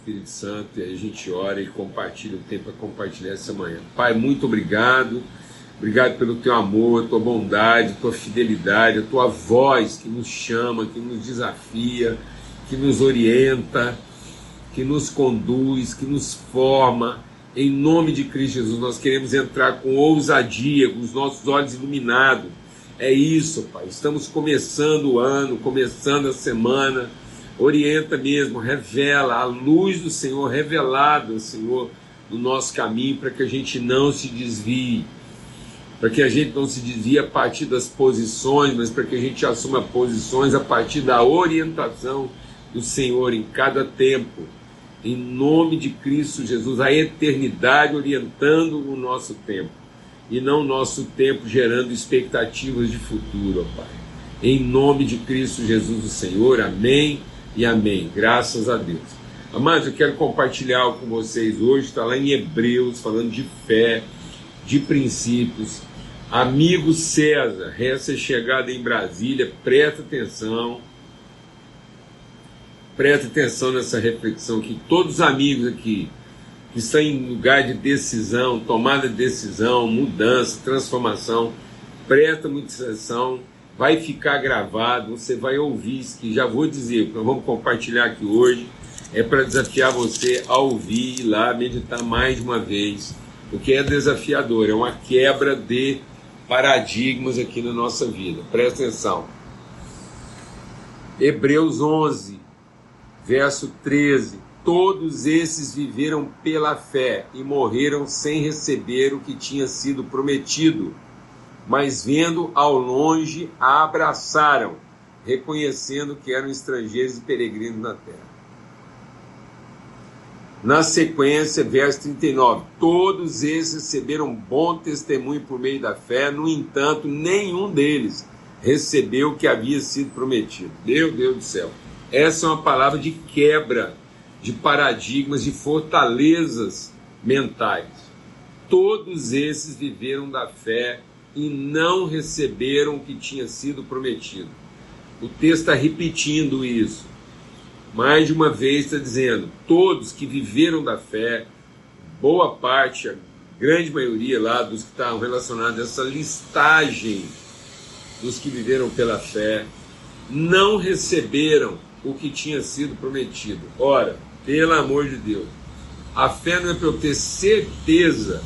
Espírito Santo, e aí a gente ora e compartilha o tempo para compartilhar essa manhã. Pai, muito obrigado. Obrigado pelo teu amor, tua bondade, tua fidelidade, a tua voz que nos chama, que nos desafia, que nos orienta, que nos conduz, que nos forma. Em nome de Cristo Jesus, nós queremos entrar com ousadia, com os nossos olhos iluminados. É isso, Pai. Estamos começando o ano, começando a semana. Orienta mesmo, revela a luz do Senhor, revelada, Senhor, no nosso caminho, para que a gente não se desvie, para que a gente não se desvie a partir das posições, mas para que a gente assuma posições a partir da orientação do Senhor em cada tempo. Em nome de Cristo Jesus, a eternidade orientando o nosso tempo, e não o nosso tempo gerando expectativas de futuro, ó Pai. Em nome de Cristo Jesus, o Senhor, amém. E amém, graças a Deus. Amados, eu quero compartilhar algo com vocês hoje, está lá em Hebreus, falando de fé, de princípios. Amigo César, essa chegada em Brasília, presta atenção nessa reflexão, que todos os amigos aqui, que estão em lugar de decisão, tomada de decisão, mudança, transformação, presta muita atenção. Vai ficar gravado, você vai ouvir isso, que já vou dizer, que nós vamos compartilhar aqui hoje, é para desafiar você a ouvir e ir lá meditar mais uma vez, porque é desafiador, é uma quebra de paradigmas aqui na nossa vida. Presta atenção. Hebreus 11, verso 13. Todos esses viveram pela fé e morreram sem receber o que tinha sido prometido, mas vendo ao longe, a abraçaram, reconhecendo que eram estrangeiros e peregrinos na terra. Na sequência, verso 39, todos esses receberam bom testemunho por meio da fé, no entanto, nenhum deles recebeu o que havia sido prometido. Meu Deus do céu, essa é uma palavra de quebra de paradigmas, de fortalezas mentais. Todos esses viveram da fé e não receberam o que tinha sido prometido. O texto está repetindo isso. Mais de uma vez está dizendo, todos que viveram da fé, boa parte, a grande maioria lá dos que estavam relacionados a essa listagem dos que viveram pela fé, não receberam o que tinha sido prometido. Ora, pelo amor de Deus, a fé não é para eu ter certeza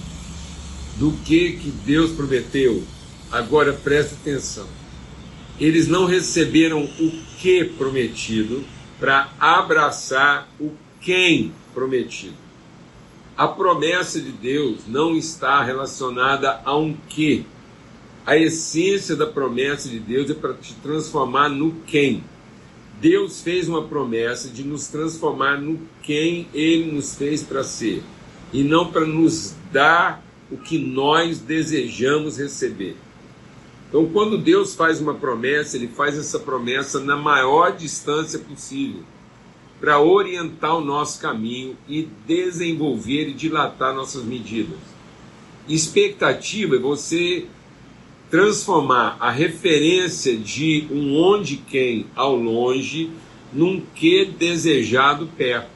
do que Deus prometeu. Agora presta atenção, eles não receberam o que prometido para abraçar o quem prometido. A promessa de Deus não está relacionada a um que. A essência da promessa de Deus é para te transformar no quem. Deus fez uma promessa de nos transformar no quem Ele nos fez para ser, e não para nos dar o que nós desejamos receber. Então, quando Deus faz uma promessa, Ele faz essa promessa na maior distância possível, para orientar o nosso caminho e desenvolver e dilatar nossas medidas. Expectativa é você transformar a referência de um onde quem ao longe num que desejado perto.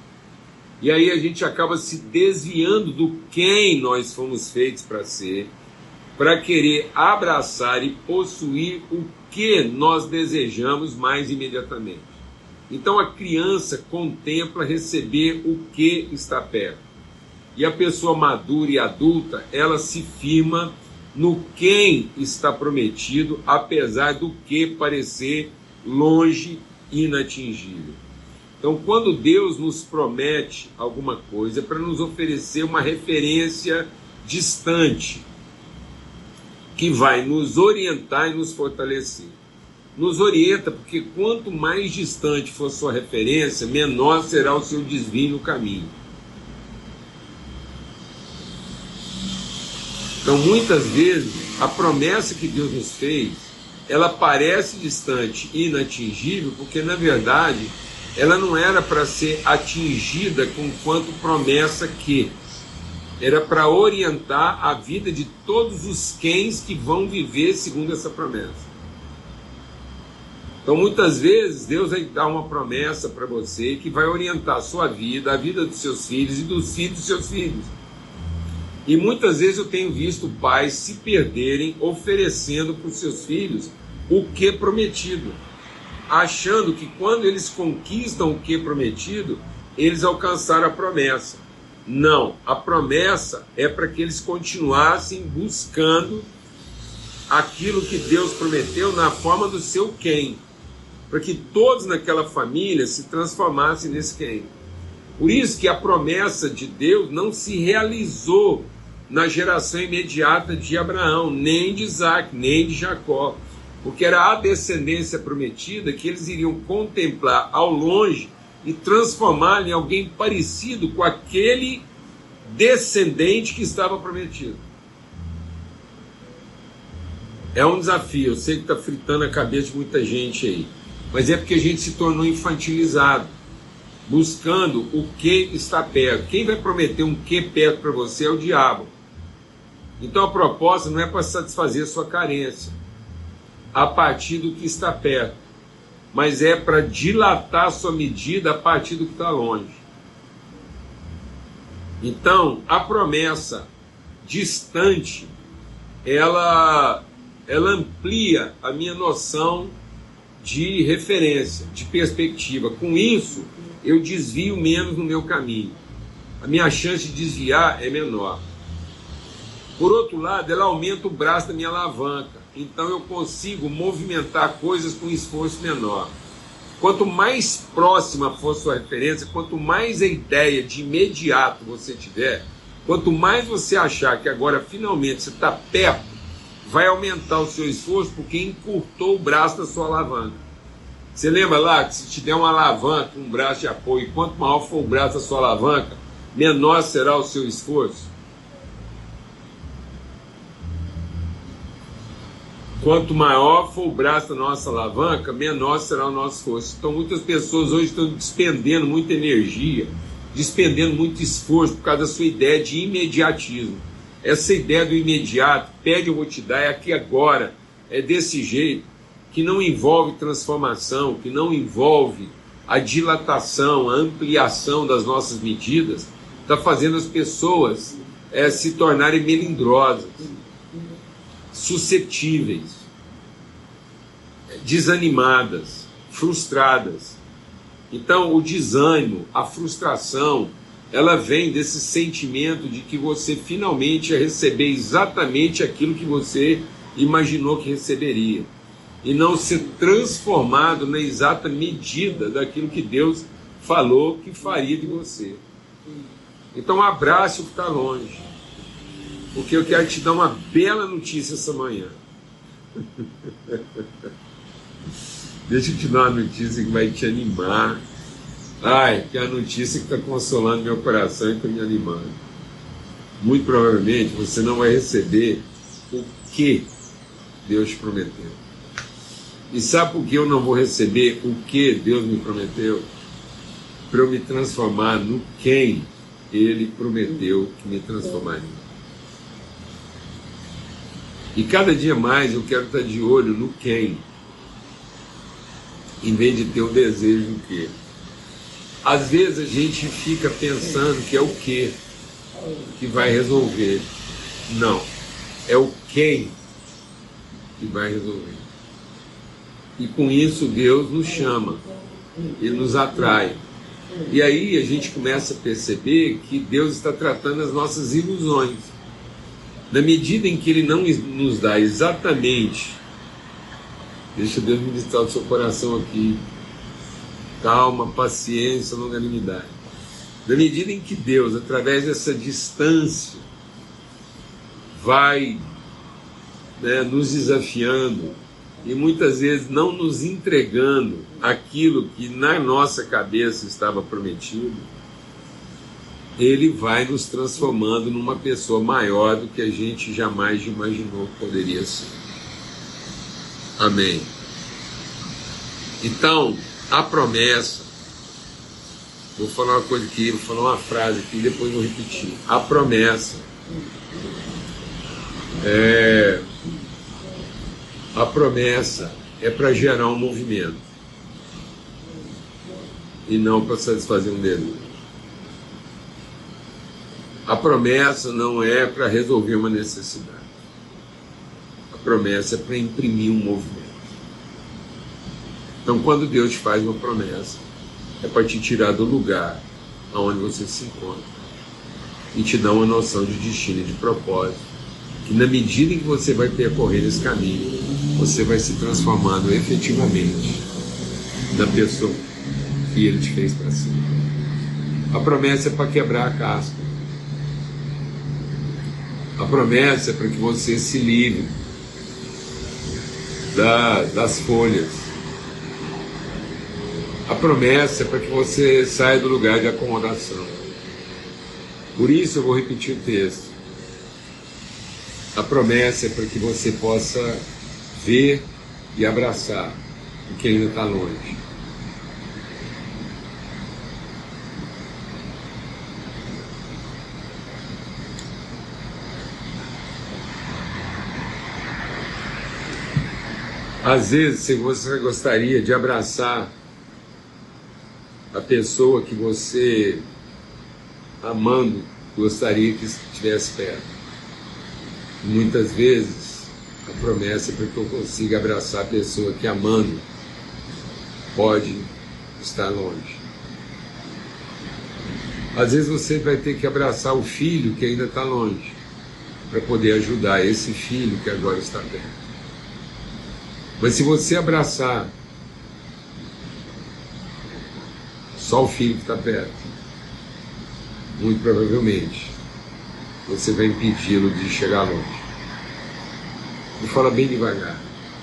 E aí a gente acaba se desviando do quem nós fomos feitos para ser, para querer abraçar e possuir o que nós desejamos mais imediatamente. Então a criança contempla receber o que está perto. E a pessoa madura e adulta, ela se firma no quem está prometido, apesar do que parecer longe e inatingível. Então, quando Deus nos promete alguma coisa, é para nos oferecer uma referência distante, que vai nos orientar e nos fortalecer. Nos orienta, porque quanto mais distante for sua referência, menor será o seu desvio no caminho. Então, muitas vezes, a promessa que Deus nos fez, ela parece distante e inatingível, porque, na verdade, ela não era para ser atingida com quanto promessa que. Era para orientar a vida de todos os quens que vão viver segundo essa promessa. Então, muitas vezes, Deus vai dar uma promessa para você que vai orientar a sua vida, a vida dos seus filhos e dos filhos dos seus filhos. E muitas vezes eu tenho visto pais se perderem oferecendo para os seus filhos o que prometido, achando que quando eles conquistam o que prometido, eles alcançaram a promessa. Não, a promessa é para que eles continuassem buscando aquilo que Deus prometeu na forma do seu quem, para que todos naquela família se transformassem nesse quem. Por isso que a promessa de Deus não se realizou na geração imediata de Abraão, nem de Isaac, nem de Jacó, porque era a descendência prometida que eles iriam contemplar ao longe e transformar em alguém parecido com aquele descendente que estava prometido. É um desafio, eu sei que está fritando a cabeça de muita gente aí, mas é porque a gente se tornou infantilizado, buscando o que está perto. Quem vai prometer um que perto para você é o diabo. Então a proposta não é para satisfazer a sua carência a partir do que está perto, mas é para dilatar a sua medida a partir do que está longe. Então a promessa distante, ela amplia a minha noção de referência, de perspectiva. Com isso, eu desvio menos no meu caminho. A minha chance de desviar é menor. Por outro lado, ela aumenta o braço da minha alavanca. Então eu consigo movimentar coisas com esforço menor. Quanto mais próxima for sua referência, quanto mais a ideia de imediato você tiver, quanto mais você achar que agora finalmente você está perto, vai aumentar o seu esforço porque encurtou o braço da sua alavanca. Você lembra lá que se te der uma alavanca, um braço de apoio, quanto maior for o braço da sua alavanca, menor será o seu esforço? Quanto maior for o braço da nossa alavanca, menor será o nosso esforço. Então muitas pessoas hoje estão despendendo muita energia, despendendo muito esforço por causa da sua ideia de imediatismo. Essa ideia do imediato, pede eu vou te dar, é aqui agora, é desse jeito, que não envolve transformação, que não envolve a dilatação, a ampliação das nossas medidas, está fazendo as pessoas se tornarem melindrosas, suscetíveis, desanimadas, frustradas. Então o desânimo, a frustração, ela vem desse sentimento de que você finalmente ia receber exatamente aquilo que você imaginou que receberia, e não ser transformado na exata medida daquilo que Deus falou que faria de você. Então abrace o que está longe, porque eu quero te dar uma bela notícia essa manhã. Deixa eu te dar uma notícia que vai te animar. Que é a notícia que está consolando meu coração e está me animando. Muito provavelmente você não vai receber o que Deus te prometeu. E sabe por que eu não vou receber o que Deus me prometeu? Para eu me transformar no quem Ele prometeu que me transformaria. E cada dia mais eu quero estar de olho no quem, em vez de ter o desejo do que. Às vezes a gente fica pensando que é o que vai resolver. Não, é o quem que vai resolver. E com isso Deus nos chama, Ele nos atrai. E aí a gente começa a perceber que Deus está tratando as nossas ilusões. Na medida em que Ele não nos dá exatamente, deixa Deus ministrar o seu coração aqui, calma, paciência, longanimidade. Na medida em que Deus, através dessa distância, vai nos desafiando e muitas vezes não nos entregando aquilo que na nossa cabeça estava prometido, Ele vai nos transformando numa pessoa maior do que a gente jamais imaginou que poderia ser. Amém. Então, a promessa, vou falar uma coisa aqui, vou falar uma frase aqui e depois vou repetir. A promessa é para gerar um movimento. e não para satisfazer um desejo. A promessa não é para resolver uma necessidade. A promessa é para imprimir um movimento. Então, quando Deus te faz uma promessa, é para te tirar do lugar onde você se encontra e te dar uma noção de destino e de propósito, que na medida em que você vai percorrer esse caminho, você vai se transformando efetivamente na pessoa que Ele te fez para si. A promessa é para quebrar a casca. A promessa é para que você se livre das folhas. A promessa é para que você saia do lugar de acomodação. Por isso eu vou repetir o texto. A promessa é para que você possa ver e abraçar o que ainda está longe. Às vezes, se você gostaria de abraçar a pessoa que você, amando, gostaria que estivesse perto. Muitas vezes, a promessa é para que eu consiga abraçar a pessoa que, amando, pode estar longe. Às vezes você vai ter que abraçar o filho que ainda está longe, para poder ajudar esse filho que agora está perto. Mas se você abraçar só o filho que está perto, muito provavelmente você vai impedi-lo de chegar longe. E fala bem devagar.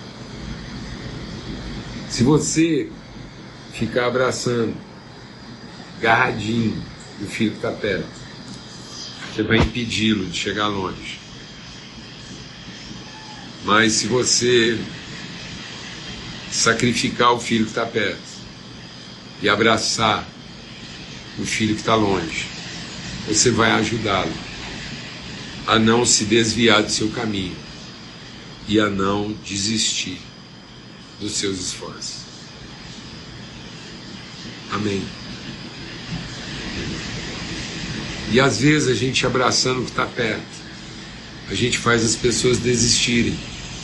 Se você ficar abraçando, agarradinho o filho que está perto, você vai impedi-lo de chegar longe. Mas se você sacrificar o filho que está perto e abraçar o filho que está longe, você vai ajudá-lo a não se desviar do seu caminho e a não desistir dos seus esforços. Amém. E às vezes a gente abraçando o que está perto, a gente faz as pessoas desistirem.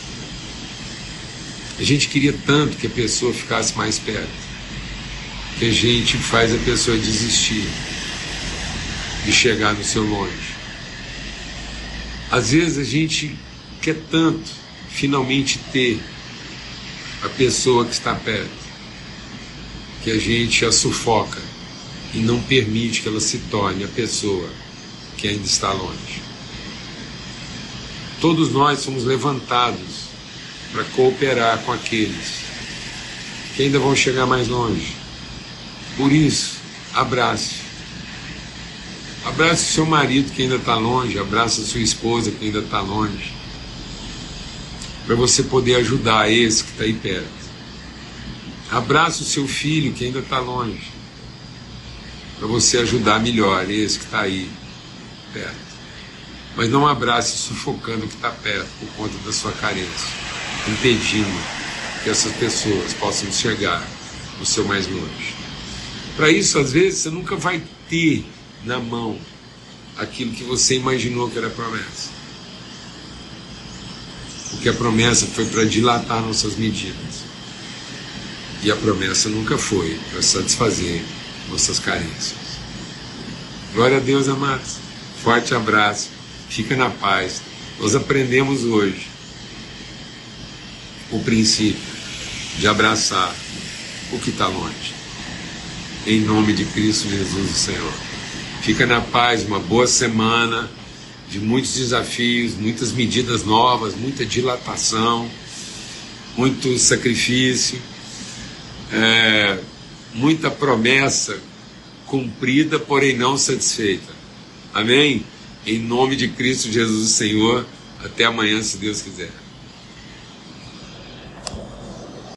A gente queria tanto que a pessoa ficasse mais perto, que a gente faz a pessoa desistir de chegar no seu longe. Às vezes a gente quer tanto finalmente ter a pessoa que está perto, que a gente a sufoca e não permite que ela se torne a pessoa que ainda está longe. Todos nós somos levantados para cooperar com aqueles que ainda vão chegar mais longe. Por isso, abrace. Abrace o seu marido que ainda está longe, abrace a sua esposa que ainda está longe, para você poder ajudar esse que está aí perto. Abrace o seu filho que ainda está longe, para você ajudar melhor esse que está aí perto. Mas não abrace sufocando o que está perto por conta da sua carência, impedindo que essas pessoas possam chegar no seu mais longe. Para isso, às vezes, você nunca vai ter na mão aquilo que você imaginou que era promessa. Porque a promessa foi para dilatar nossas medidas. E a promessa nunca foi para satisfazer nossas carências. Glória a Deus, amados. Forte abraço. Fica na paz. Nós aprendemos hoje o princípio de abraçar o que está longe. Em nome de Cristo Jesus, o Senhor. Fica na paz, uma boa semana de muitos desafios, muitas medidas novas, muita dilatação, muito sacrifício, muita promessa cumprida, porém não satisfeita. Amém? Em nome de Cristo Jesus, o Senhor. Até amanhã, se Deus quiser.